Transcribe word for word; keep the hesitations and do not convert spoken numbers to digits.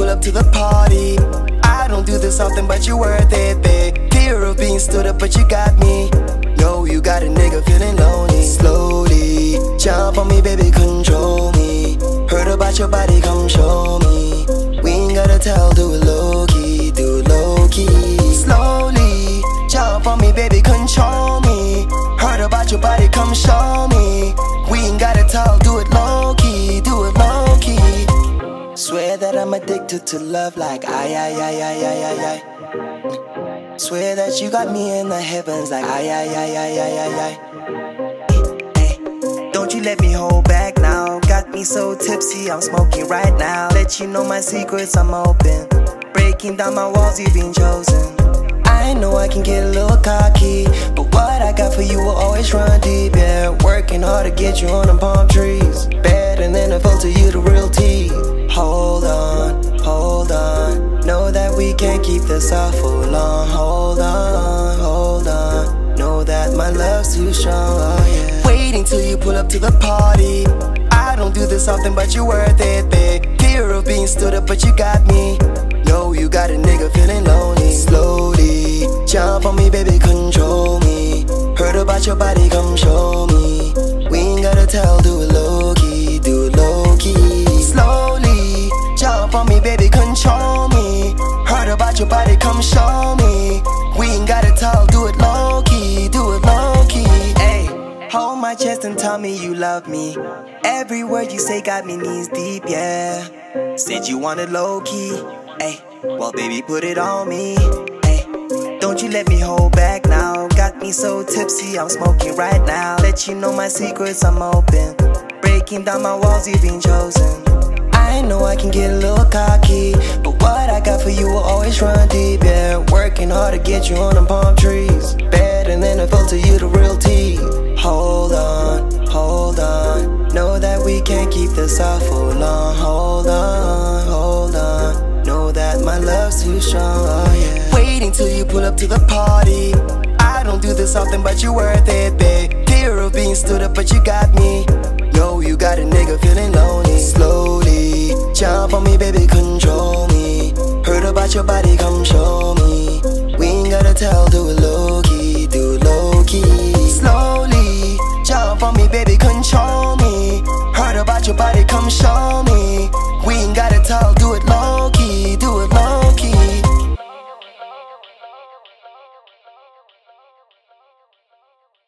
pull up to the party. I don't do this often, but you're worth it, babe. Fear of being stood up, but you got me. Yo, you got a nigga feeling lonely. Slowly, jump on me, baby, control me. Heard about your body, come show me. We ain't gotta tell, do it low-key, do it low-key. Slowly, jump on me, baby, control me. Heard about your body, come show me. We ain't gotta tell, do it low-key, do it low-key. Swear that I'm addicted to love like ay, ay, ay, ay, ay, ay, ay. Swear that you got me in the heavens like ay, ay, ay, ay, ay, ay, ay. Hey, don't you let me hold back now. Got me so tipsy, I'm smoking right now. Let you know my secrets, I'm open. Breaking down my walls, you've been chosen. I know I can get a little cocky, but what I got for you will always run deep, yeah. Working hard to get you on them palm trees. Better than a photo, you the real tea. Hold on, hold on. Know that we can't keep this up for long. Hold on, hold on. Know that my love's too strong, oh yeah. Waiting till you pull up to the party. I don't do this often, but you're worth it, babe. Fear of being stood up, but you got me. Yo, you got a nigga feeling lonely. Slowly, jump on me, baby, control me. Heard about your body, come show me. We ain't gotta tell, do it low-key, do it low-key. Slowly, jump on me, baby, control me. Heard about your body, come show me. We ain't gotta tell, do it low-key, do it low-key. Ay, hold my chest and tell me you love me. Every word you say got me knees deep, yeah. Said you wanted low-key, ay, well baby put it on me. Ay, don't you let me hold back now. Got me so tipsy, I'm smoking right now. Let you know my secrets, I'm open. Breaking down my walls, you've been chosen. I know I can get a little cocky, but what I got for you will always run deep, yeah. Working hard to get you on them palm trees. Better than a photo, you the real tea. Hold on, hold on. Know that we can't keep this up for long. Hold on, hold on. Know that my love's too strong, oh yeah. Waiting till you pull up to the party. I don't do this often, but you're worth it, babe. Fear of being stood up, but you got me. Yo, you got a nigga feeling lonely. Slowly, jump on me, baby, control me. Heard about your body, come show me. We ain't gotta tell, do it low-key, do it low-key. Slowly, jump on me, baby, control me. Heard about your body, come show me. We ain't gotta tell, do it low-key.